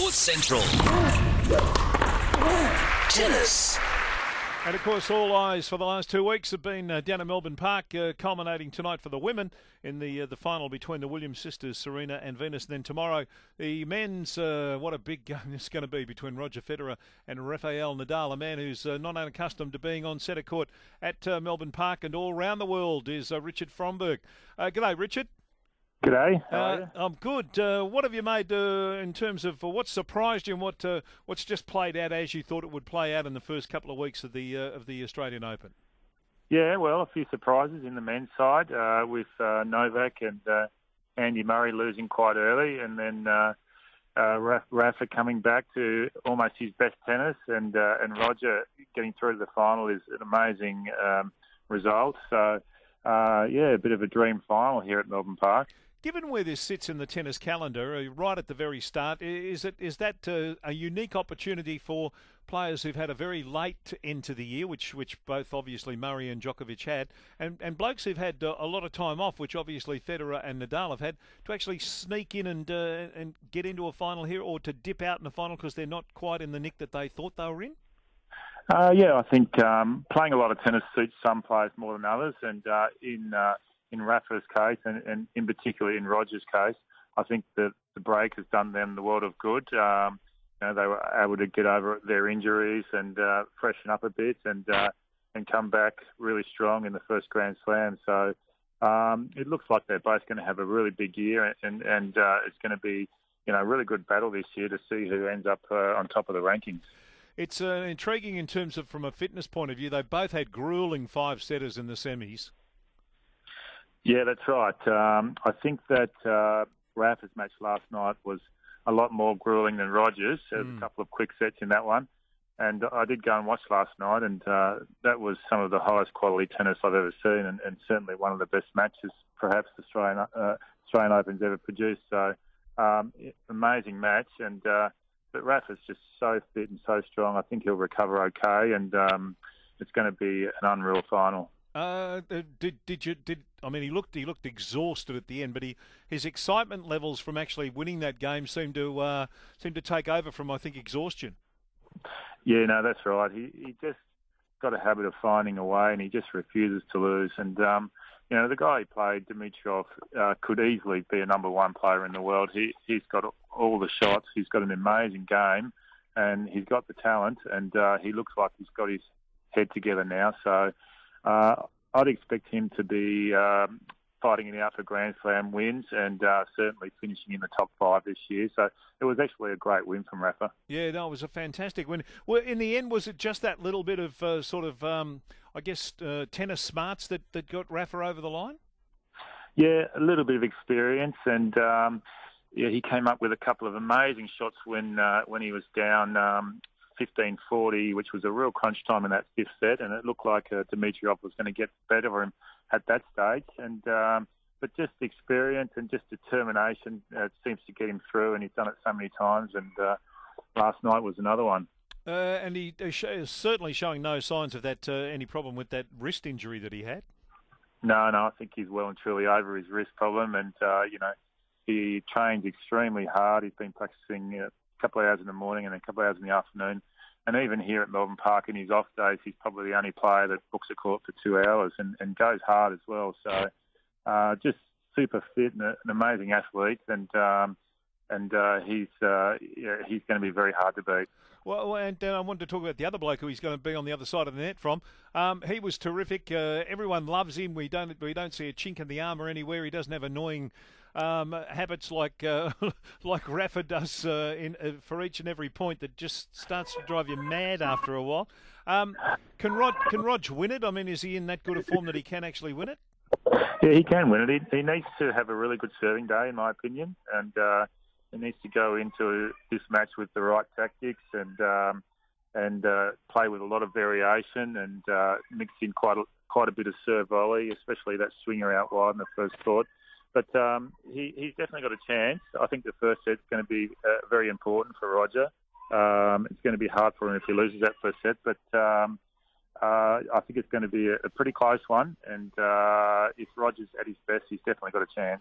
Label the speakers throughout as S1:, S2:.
S1: Sports Central. Tennis.
S2: And of course, all eyes for the last 2 weeks have been down at Melbourne Park, culminating tonight for the women in the final between the Williams sisters, Serena and Venus. And then tomorrow, the men's, what a big game it's going to be between Roger Federer and Rafael Nadal, a man who's not unaccustomed to being on centre court at Melbourne Park and all around the world is Richard Fromberg. G'day, Richard.
S3: G'day. How are you?
S2: I'm good. What have you made in terms of what surprised you and what's just played out as you thought it would play out in the first couple of weeks of the Australian Open?
S3: Yeah, well, a few surprises in the men's side with Novak and Andy Murray losing quite early, and then Rafa coming back to almost his best tennis, and Roger getting through to the final is an amazing result. So, a bit of a dream final here at Melbourne Park.
S2: Given where this sits in the tennis calendar, right at the very start, is that a unique opportunity for players who've had a very late end to the year, which both obviously Murray and Djokovic had, and blokes who've had a lot of time off, which obviously Federer and Nadal have had, to actually sneak in and get into a final here, or to dip out in the final because they're not quite in the nick that they thought they were in?
S3: I think playing a lot of tennis suits some players more than others, and in Rafa's case, and in particular in Roger's case, I think that the break has done them the world of good. They were able to get over their injuries and freshen up a bit, and come back really strong in the first Grand Slam. So it looks like they're both going to have a really big year, and it's going to be a really good battle this year to see who ends up on top of the rankings.
S2: It's intriguing in terms of from a fitness point of view. They both had grueling five-setters in the semis.
S3: Yeah, that's right. I think that Rafa's match last night was a lot more grueling than Roger's. There was a couple of quick sets in that one. And I did go and watch last night, and that was some of the highest quality tennis I've ever seen, and certainly one of the best matches perhaps the Australian Open's ever produced. So, amazing match. But Rafa's just so fit and so strong. I think he'll recover okay, and it's going to be an unreal final. He
S2: looked exhausted at the end, but his excitement levels from actually winning that game seemed to take over from, I think, exhaustion.
S3: Yeah, no, that's right. He just got a habit of finding a way, and he just refuses to lose. And the guy he played, Dimitrov, could easily be a number one player in the world. He's got all the shots. He's got an amazing game, and he's got the talent. And he looks like he's got his head together now. So. I'd expect him to be fighting it out for Grand Slam wins, and certainly finishing in the top 5 this year. So it was actually a great win from Rafa.
S2: Yeah, no, it was a fantastic win. Well, in the end, was it just that little bit of tennis smarts that got Rafa over the line? Yeah,
S3: a little bit of experience, and he came up with a couple of amazing shots when he was down 15-40, which was a real crunch time in that fifth set, and it looked like Dimitrov was going to get better of him at that stage. And but just experience and just determination seems to get him through, and he's done it so many times. And last night was another one.
S2: And he is certainly showing no signs of that any problem with that wrist injury that he had.
S3: No, I think he's well and truly over his wrist problem, and he trains extremely hard. He's been practicing a couple of hours in the morning and a couple of hours in the afternoon. And even here at Melbourne Park in his off days, he's probably the only player that books a court for 2 hours and goes hard as well. So just super fit and an amazing athlete, and he's going to be very hard to beat.
S2: Well, and I wanted to talk about the other bloke who he's going to be on the other side of the net from. He was terrific. Everyone loves him. We don't see a chink in the armour anywhere. He doesn't have annoying habits like Rafa does for each and every point that just starts to drive you mad after a while. Can Rog win it? I mean, is he in that good a form that he can actually win it?
S3: Yeah, he can win it. He needs to have a really good serving day, in my opinion, and he needs to go into this match with the right tactics and play with a lot of variation and mix in quite a bit of serve volley, especially that swinger out wide in the first court. But he's definitely got a chance. I think the first set's going to be very important for Roger. It's going to be hard for him if he loses that first set, but I think it's going to be a pretty close one. And if Roger's at his best, he's definitely got a chance.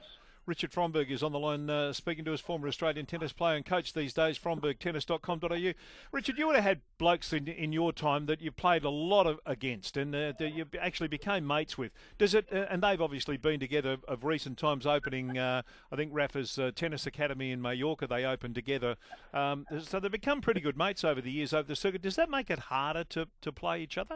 S2: Richard Fromberg is on the line speaking to us, former Australian tennis player and coach these days, frombergtennis.com.au. Richard, you would have had blokes in your time that you played a lot against and that you actually became mates with. Does it? And they've obviously been together of recent times, opening, I think, Rafa's tennis academy in Mallorca. They opened together. So they've become pretty good mates over the years over the circuit. Does that make it harder to play each other?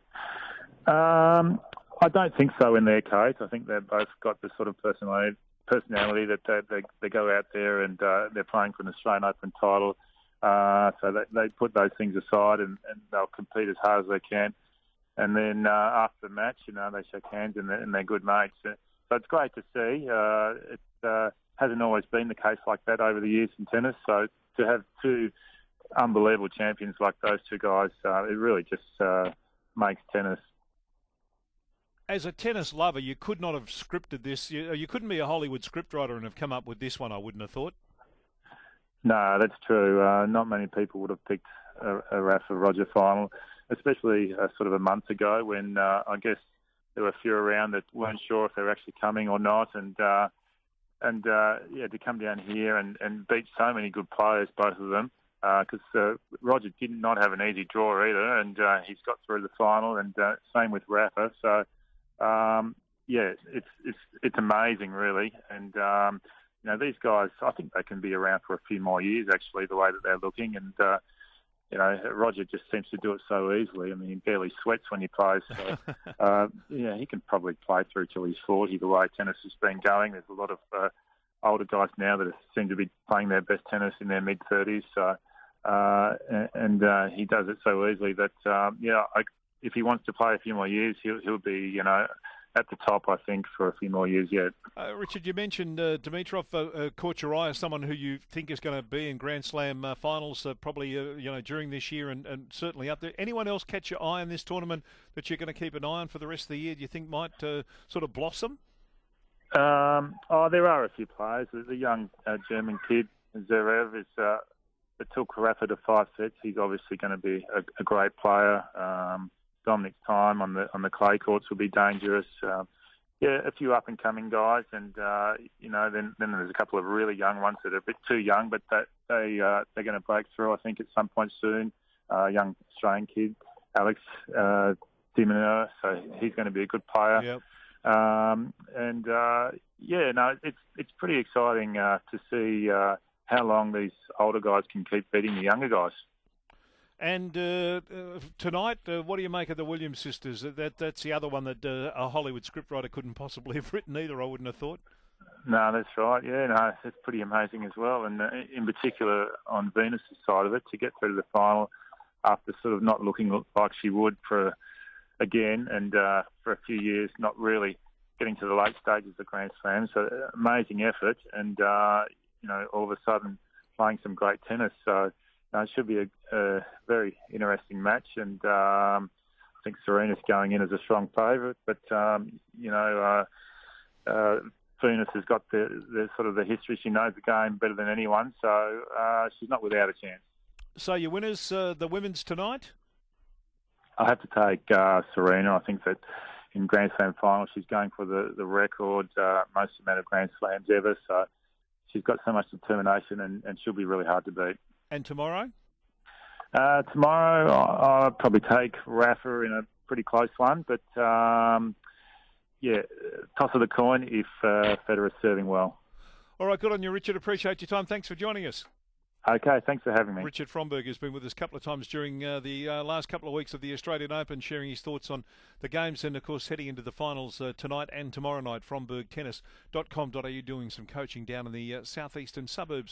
S3: I don't think so in their case. I think they've both got the sort of personality that they go out there and they're playing for an Australian Open title. So they put those things aside and they'll compete as hard as they can. And then after the match, they shake hands and they're good mates. So it's great to see. It hasn't always been the case like that over the years in tennis. So to have two unbelievable champions like those two guys, it really just makes tennis.
S2: As a tennis lover, you could not have scripted this. You couldn't be a Hollywood scriptwriter and have come up with this one, I wouldn't have thought.
S3: No, that's true. Not many people would have picked a Rafa-Roger final, especially sort of a month ago when I guess there were a few around that weren't sure if they were actually coming or not. And to come down here and beat so many good players, both of them, because Roger did not have an easy draw either, and he's got through the final, and same with Rafa. So, it's amazing, really. And, these guys, I think they can be around for a few more years, actually, the way that they're looking. And, Roger just seems to do it so easily. I mean, he barely sweats when he plays. So, he can probably play through till he's 40, the way tennis has been going. There's a lot of older guys now that seem to be playing their best tennis in their mid-30s. So, he does it so easily that, if he wants to play a few more years, he'll be, at the top, I think, for a few more years yet.
S2: Richard, you mentioned Dimitrov caught your eye as someone who you think is going to be in Grand Slam finals probably, during this year and certainly up there. Anyone else catch your eye in this tournament that you're going to keep an eye on for the rest of the year, do you think might sort of blossom?
S3: There are a few players. The young German kid, Zverev, it took Rafa to 5 sets. He's obviously going to be a great player. Dominic's time on the clay courts will be dangerous. A few up and coming guys, and then there's a couple of really young ones that are a bit too young, but they're going to break through, I think, at some point soon. Young Australian kid, Alex de Minaur, so he's going to be a good player.
S2: Yep.
S3: It's pretty exciting to see how long these older guys can keep beating the younger guys.
S2: And tonight, what do you make of the Williams sisters? That's the other one that a Hollywood scriptwriter couldn't possibly have written either, I wouldn't have thought.
S3: No, that's right. Yeah, no, it's pretty amazing as well. And in particular on Venus' side of it, to get through to the final after sort of not looking like she would again, and for a few years not really getting to the late stages of Grand Slam. So amazing effort, and all of a sudden playing some great tennis. So it should be a very interesting match, and I think Serena's going in as a strong favourite. But Venus has got the sort of the history. She knows the game better than anyone, so she's not without a chance. So
S2: your winners, the women's tonight?
S3: I have to take Serena. I think that in Grand Slam final she's going for the record, most amount of Grand Slams ever. So she's got so much determination, and she'll be really hard to beat.
S2: And tomorrow?
S3: Tomorrow I'll probably take Rafa in a pretty close one, but toss of the coin if Federer's serving well.
S2: All right, good on you, Richard. Appreciate your time. Thanks for joining us.
S3: Okay, thanks for having me.
S2: Richard Fromberg has been with us a couple of times during the last couple of weeks of the Australian Open, sharing his thoughts on the games and, of course, heading into the finals tonight and tomorrow night. frombergtennis.com.au doing some coaching down in the southeastern suburbs